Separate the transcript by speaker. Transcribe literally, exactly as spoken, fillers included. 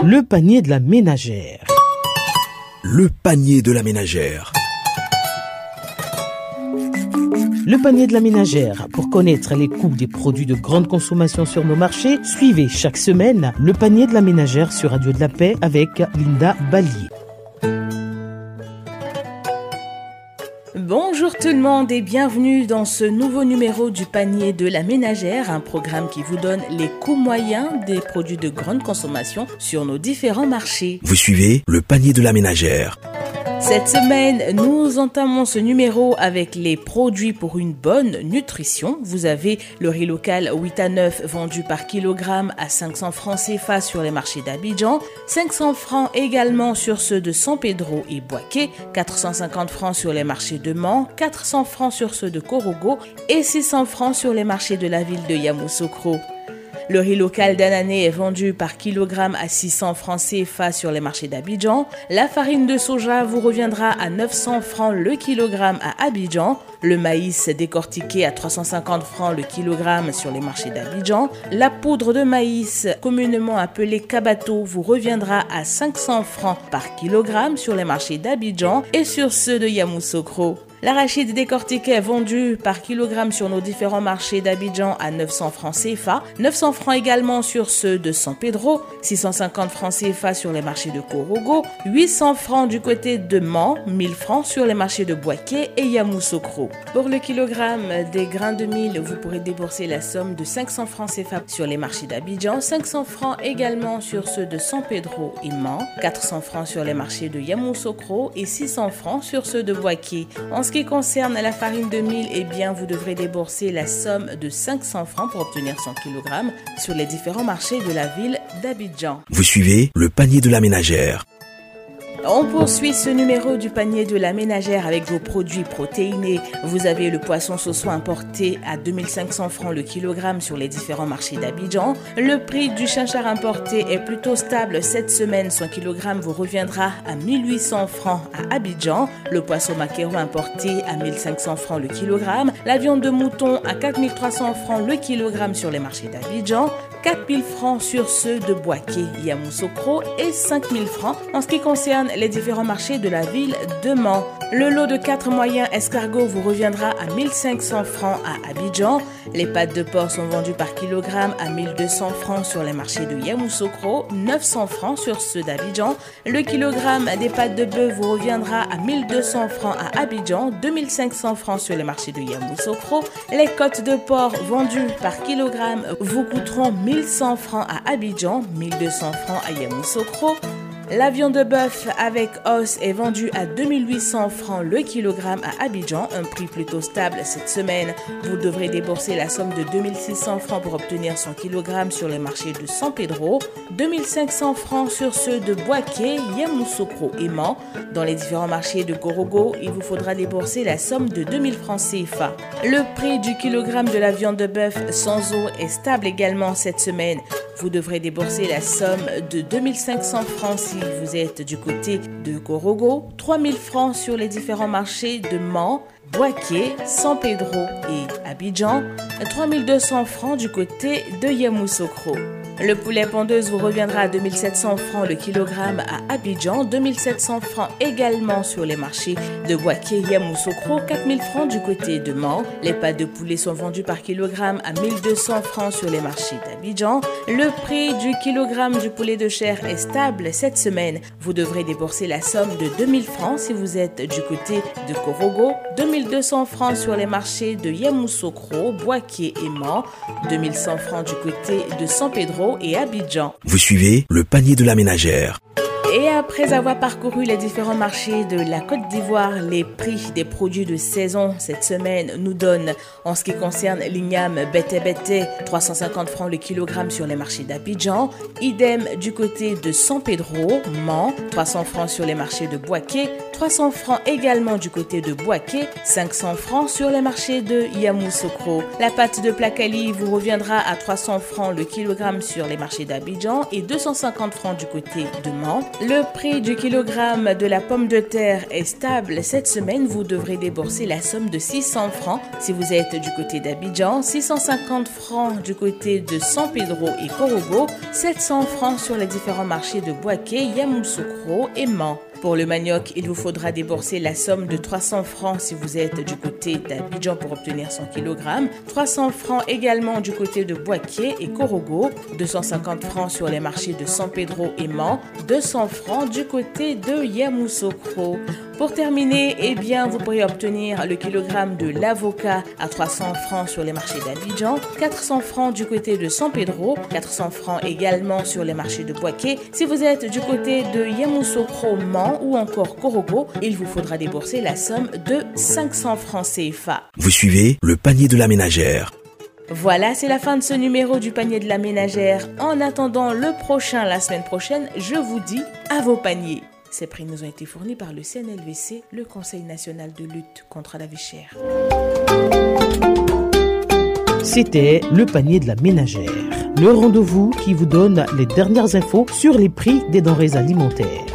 Speaker 1: Le panier de la ménagère.
Speaker 2: Le panier de la ménagère.
Speaker 1: Le panier de la ménagère. Pour connaître les coûts des produits de grande consommation sur nos marchés, suivez chaque semaine le panier de la ménagère sur Radio de la Paix avec Linda Ballier.
Speaker 3: Bonjour tout le monde et bienvenue dans ce nouveau numéro du panier de la ménagère, un programme qui vous donne les coûts moyens des produits de grande consommation sur nos différents marchés.
Speaker 2: Vous suivez le panier de la ménagère.
Speaker 3: Cette semaine, nous entamons ce numéro avec les produits pour une bonne nutrition. Vous avez le riz local huit à neuf vendu par kilogramme à cinq cents francs C F A sur les marchés d'Abidjan, cinq cents francs également sur ceux de San Pedro et Boaké, quatre cent cinquante francs sur les marchés de Mans, quatre cents francs sur ceux de Korogo et six cents francs sur les marchés de la ville de Yamoussoukro. Le riz local d'Anané est vendu par kilogramme à six cents francs C F A sur les marchés d'Abidjan. La farine de soja vous reviendra à neuf cents francs le kilogramme à Abidjan. Le maïs décortiqué à trois cent cinquante francs le kilogramme sur les marchés d'Abidjan. La poudre de maïs, communément appelée kabato, vous reviendra à cinq cents francs par kilogramme sur les marchés d'Abidjan et sur ceux de Yamoussoukro. L'arachide décortiqué est vendu par kilogramme sur nos différents marchés d'Abidjan à neuf cents francs C F A, neuf cents francs également sur ceux de San Pedro, six cent cinquante francs C F A sur les marchés de Korogo, huit cents francs du côté de Mans, mille francs sur les marchés de Boaké et Yamoussoukro. Pour le kilogramme des grains de mil, vous pourrez débourser la somme de cinq cents francs C F A sur les marchés d'Abidjan, cinq cents francs également sur ceux de San Pedro et Mans, quatre cents francs sur les marchés de Yamoussoukro et six cents francs sur ceux de Boaké. En ce qui concerne la farine de mil, eh bien, vous devrez débourser la somme de cinq cents francs pour obtenir cent kilogrammes sur les différents marchés de la ville d'Abidjan.
Speaker 2: Vous suivez le panier de la ménagère.
Speaker 3: On poursuit ce numéro du panier de la ménagère avec vos produits protéinés. Vous avez le poisson sauceau importé à deux mille cinq cents francs le kilogramme sur les différents marchés d'Abidjan. Le prix du chinchard importé est plutôt stable cette semaine. cent kilogrammes vous reviendra à mille huit cents francs à Abidjan. Le poisson maquereau importé à mille cinq cents francs le kilogramme. La viande de mouton à quatre mille trois cents francs le kilogramme sur les marchés d'Abidjan. quatre mille francs sur ceux de Boaké, Yamoussoukro et cinq mille francs en ce qui concerne les différents marchés de la ville de Mans. Le lot de quatre moyens escargots vous reviendra à mille cinq cents francs à Abidjan. Les pâtes de porc sont vendues par kilogramme à mille deux cents francs sur les marchés de Yamoussoukro, neuf cents francs sur ceux d'Abidjan. Le kilogramme des pâtes de bœuf vous reviendra à mille deux cents francs à Abidjan, deux mille cinq cents francs sur les marchés de Yamoussoukro. Les côtes de porc vendues par kilogramme vous coûteront mille cent francs à Abidjan, mille deux cents francs à Yamoussoukro. La viande de bœuf avec os est vendue à deux mille huit cents francs le kilogramme à Abidjan, un prix plutôt stable cette semaine. Vous devrez débourser la somme de deux mille six cents francs pour obtenir cent kilogrammes sur les marchés de San Pedro, deux mille cinq cents francs sur ceux de Boaké, Yamoussoukro et Mans. Dans les différents marchés de Korogo, il vous faudra débourser la somme de deux mille francs C F A. Le prix du kilogramme de la viande de bœuf sans eau est stable également cette semaine. Vous devrez débourser la somme de deux mille cinq cents francs si vous êtes du côté de Korogo, trois mille francs sur les différents marchés de Mans, Boaké, San Pedro et Abidjan, trois mille deux cents francs du côté de Yamoussoukro. Le poulet pondeuse vous reviendra à deux mille sept cents francs le kilogramme à Abidjan, deux mille sept cents francs également sur les marchés de Boaké, Yamoussoukro, quatre mille francs du côté de Mans. Les pâtes de poulet sont vendues par kilogramme à mille deux cents francs sur les marchés d'Abidjan. Le prix du kilogramme du poulet de chair est stable cette semaine. Vous devrez débourser la somme de deux mille francs si vous êtes du côté de Korogo, deux mille deux cents francs sur les marchés de Yamoussoukro, Boaké et Mans, deux mille cent francs du côté de San Pedro et Abidjan.
Speaker 2: Vous suivez le panier de la ménagère.
Speaker 3: Et après avoir parcouru les différents marchés de la Côte d'Ivoire, les prix des produits de saison cette semaine nous donnent, en ce qui concerne l'igname bété bété, trois cent cinquante francs le kilogramme sur les marchés d'Abidjan. Idem du côté de San Pedro, Mans, trois cents francs sur les marchés de Boaké, trois cents francs également du côté de Boaké, cinq cents francs sur les marchés de Yamoussoukro. La pâte de Plakali vous reviendra à trois cents francs le kilogramme sur les marchés d'Abidjan et deux cent cinquante francs du côté de Mans. Le prix du kilogramme de la pomme de terre est stable. Cette semaine, vous devrez débourser la somme de six cents francs si vous êtes du côté d'Abidjan, six cent cinquante francs du côté de San Pedro et Korogo, sept cents francs sur les différents marchés de Boaké, Yamoussoukro et Man. Pour le manioc, il vous faudra débourser la somme de trois cents francs si vous êtes du côté d'Abidjan pour obtenir cent kilogrammes, trois cents francs également du côté de Boaké et Korogo, deux cent cinquante francs sur les marchés de San Pedro et Man, deux cents francs du côté de Yamoussoukro. Pour terminer, eh bien, vous pourrez obtenir le kilogramme de l'avocat à trois cents francs sur les marchés d'Abidjan, quatre cents francs du côté de San Pedro, quatre cents francs également sur les marchés de Boaké. Si vous êtes du côté de Yamoussoukro, Man ou encore Korogo, il vous faudra débourser la somme de cinq cents francs C F A.
Speaker 2: Vous suivez le panier de la ménagère.
Speaker 3: Voilà, c'est la fin de ce numéro du panier de la ménagère. En attendant le prochain la semaine prochaine, je vous dis à vos paniers. Ces prix nous ont été fournis par le C N L V C, le Conseil national de lutte contre la vie chère.
Speaker 1: C'était le panier de la ménagère, le rendez-vous qui vous donne les dernières infos sur les prix des denrées alimentaires.